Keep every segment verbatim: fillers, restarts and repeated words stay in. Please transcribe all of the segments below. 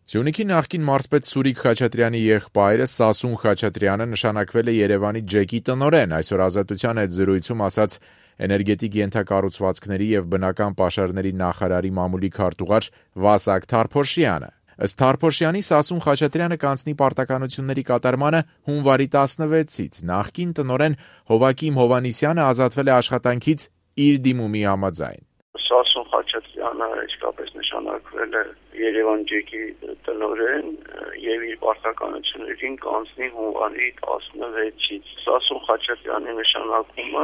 Սյունիքի նախկին մարզպետ Սուրիկ Խաչատրյանի եղբայրը Սասուն Խաչատրյանը նշանակվել է Երևանի ջեկի տնօրեն, այսօր Ազատության հետ զրույցում ասաց էներգետիկ ենթակառուցվածքների եւ բնական պաշարների նախարարի մամուլի քարտուղար Վասակ Թարփոշյանը։ Ըստ Թարփոշյանի Սասուն Խաչատրյանը կանցնի պարտականությունների կատարմանը հունվարի տասնվեցից, նախկին տնօրեն Հովակիմ Հովհաննիսյանը ազատվել է աշխատանքից իր դիմումի համաձայն։ Սասուն Խաչատրյանը իսկապես նշանակվել է Երևան ջեկի տնօրեն եւ իր պարտականություններին կանցնի հունվարի տասնվեցից։ Սասուն Խաչատրյանի նշանակումը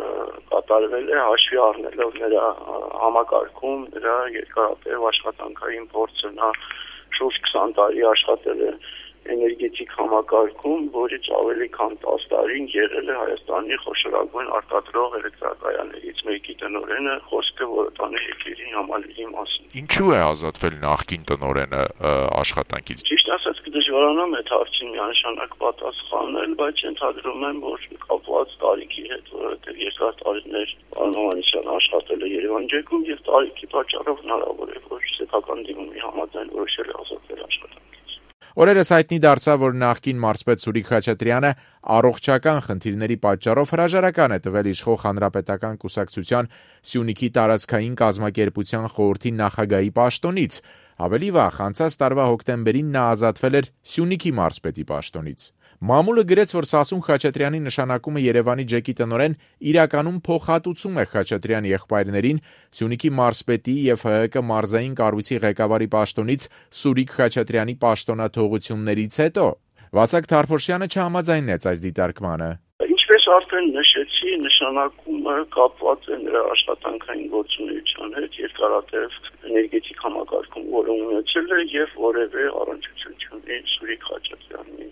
կատարվել է հաշվի առնելով նրա համակարգում, նրա երկարատև աշխատանքային փորձը։ Նա շուրջ քսան տարի աշխատել է էներգետիկ համակարգում, որից ավելի քան տասը տարին եղել է Հայաստանի խոշորագույն արտադրող էլեկտրակայաններից մեկի տնօրենը, խոսքը որը տանի եկերի համալիրի մասին։ Ինչու է ազատվել նախկին տնօրենը աշխատանքից։ Ճիշտ ասած կդժվարանամ այդ հարցին միանշանակ պատասխանել, բայց ենթադրում եմ, որ կապված տարիքի հետ, որովհետև երկար տարիներ Հովհաննիսյանը աշխատել է Երևան ջեկում եւ տարիքի պատճառով հնարավոր է, որ սեփական դիմումի համաձայն որոշել է ազատվել աշխատանքից։ Օրերս հայտնի դարձավ, որ նախկին մարզպետ Սուրիկ Խաչատրյանը առողջական խնդիրների պատճառով հրաժարական է տվել իշխող Հանրապետական կուսակցության Սյունիքի տարածքային կազմակերպության խորհրդի նախագահի պաշտոնից։ Ավելի վաղ, անցած տարվա հոկտեմբերին նա ազատվել էր Սյունիքի մարզպետի պաշտոնից։ Մամուլը գրեց, որ Սասուն Խաչատրյանի նշանակումը Երևանի ջեկի տնօրեն իրականում փոխհատուցում է Խաչատրյանի եղբայրներին Սյունիքի մարզպետի եւ ՀՀԿ մարզային կառույցի ղեկավարի պաշտոնից Սուրիկ Խաչատրյանի պաշտոնաթողություններից հետո։ Վասակ Թարփոշյանը չհամաձայնեց այս դիտարկմանը։ Ինչպես արդեն նշեցի, նշանակումը կապված է նրա աշխատանքային գործունեության հետ երկարատև էներգետիկ համակարգում, որը ունեցել է եւ որևէ առնչություն Սուրիկ Խաչատրյանի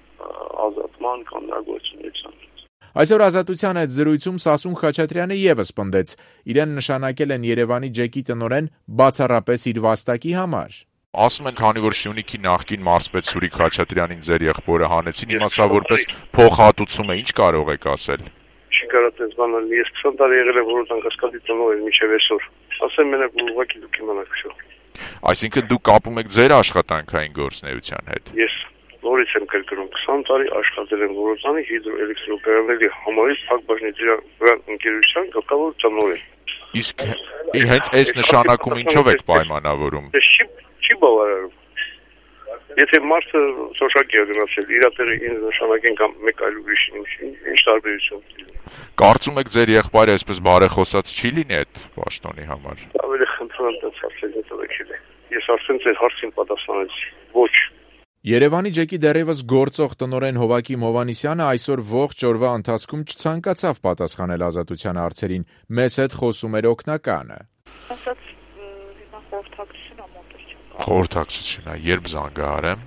ազատման կամ նրա գործունեության։ Այսօր Ազատության հետ զրույցում Սասուն Խաչատրյանը եւս պնդեց, իրեն նշանակել են Երևանի ջեկի տնօրեն բացառապես իր վաստակի համար։ Ասում են, քանի որ Սյունիքի նախկին մարզպետ Սուրիկ Խաչատրյանին ձեր եղբորը հանեցին, հիմա սա որպես փոխհատուցում է, ինչ կարող եք ասել։ Չի կարող ես բանալ, ես քսան տարի եղել եմ որոշ անկասկադի տնօրեն մինչև այսօր։ Ասեմ մենակ ուղղակի դուք իմանաք շո։ Այսինքն դուք կապում եք ձեր աշխատանքային գործունեության հետ։ Ես նորից եմ կրկնում, քսան տարի աշխատել եմ Որոզանի հիդրոէլեկտրակայանների համարից փակ բաժնետիրական ընկերության գլխավոր տնօրեն։ Իսկ հենց այս նշանակում ինչով եք պայմանավորում։ Չի չի բավարարում։ Եթե մարդը սոշակի է գնացել, իր տեղը ինձ նշանակեն կամ մեկ այլ ուրիշին, ինչ տարբերություն։ Կարծում եք ձեր եղբայրը այսպես բարեխոսած չի լինի այդ պաշտոնի համար։ Ավելի խնդրեմ դες հարցերին տվեք։ Ես արդեն ձեր հարցին պատասխանեցի։ Ոչ։ Երևանի ջեկի դեռևս գործող տնօրեն Հովակիմ Հովհաննիսյանը այսօր ողջ օրվա ընթացքում չցանկացավ պատասխանել Ազատության հարցերին, մեզ հետ խոսում էր օգնականը։ Ասած հիմա խորհրդակցություն ամոթր չեմ։ Խորհրդակցությունն է, երբ զանգահարեմ։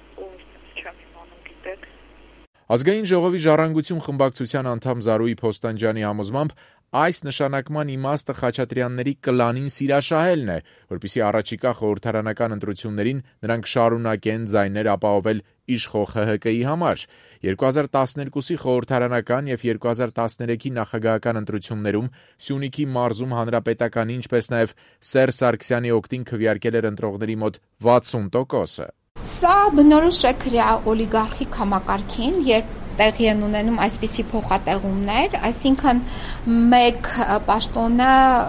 Չեմ իմանում, գիտեք։ Ազգային ժողովի ժառանգություն խմբակցության անդամ Զարուհի Փոստանջյանի համոզմամբ այս նշանակման իմաստը Խաչատրյանների կլանին սիրաշահելն է, որպեսզի առաջիկա խորհրդարանական ընտրություններին նրանք շարունակեն ձայներ ապահովել իշխող ՀՀԿ-ի համար։ երկու հազար տասներկուսի խորհրդարանական եւ երկու հազար տասներեքի նախագահական ընտրություններում Սյունիքի մարզում հանրապետականի, ինչպես նաեւ Սերժ Սարգսյանի օգտին քվեարկել էր ընտրողների մոտ վաթսուն տոկոսը։ Սա բնորոշ է քրեա օլիգարխիկ համակարգին, երբ տեղի են ունենում այսպիսի փոխատեղումներ, այսինքն մեկ պաշտոնը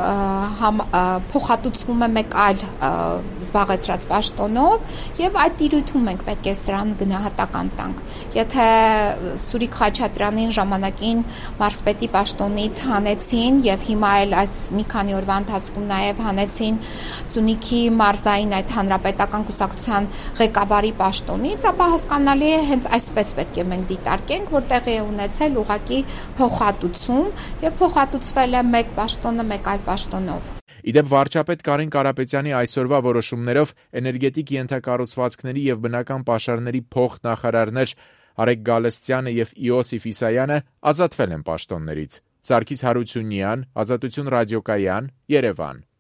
փոխհատուցվում է մեկ այլ զբաղեցրած պաշտոնով եւ այդ տիրույթում մենք պետք է սրան գնահատական տանք։ Եթե Սուրիկ Խաչատրյանին ժամանակին մարզպետի պաշտոնից հանեցին եւ հիմա էլ այս մի քանի օրվա ընթացքում նաեւ հանեցին Սյունիքի մարզային այդ հանրապետական կուսակցության ղեկավարի պաշտոնից, ապա հասկանալի է հենց այսպես պետք է մենք դիտարկենք, որ տեղի է ունեցել ուղղակի փոխհատուցում եւ փոխհատուցվել է մեկ պաշտոնը մեկ այլ պաշտոնով։ Իդեպ վարչապետ Կարեն Կարապետյանի այսօրվա որոշումներով էներգետիկ ենթակառուցվածքների եւ բնական պաշարների փոխնախարարներ Արեգ Գալստյանը եւ Իոսիֆ Իսայանը ազատվել են պաշտոններից։ Սարգիս Հարությունյան, Ազատություն ռադիոկայան, Երևան։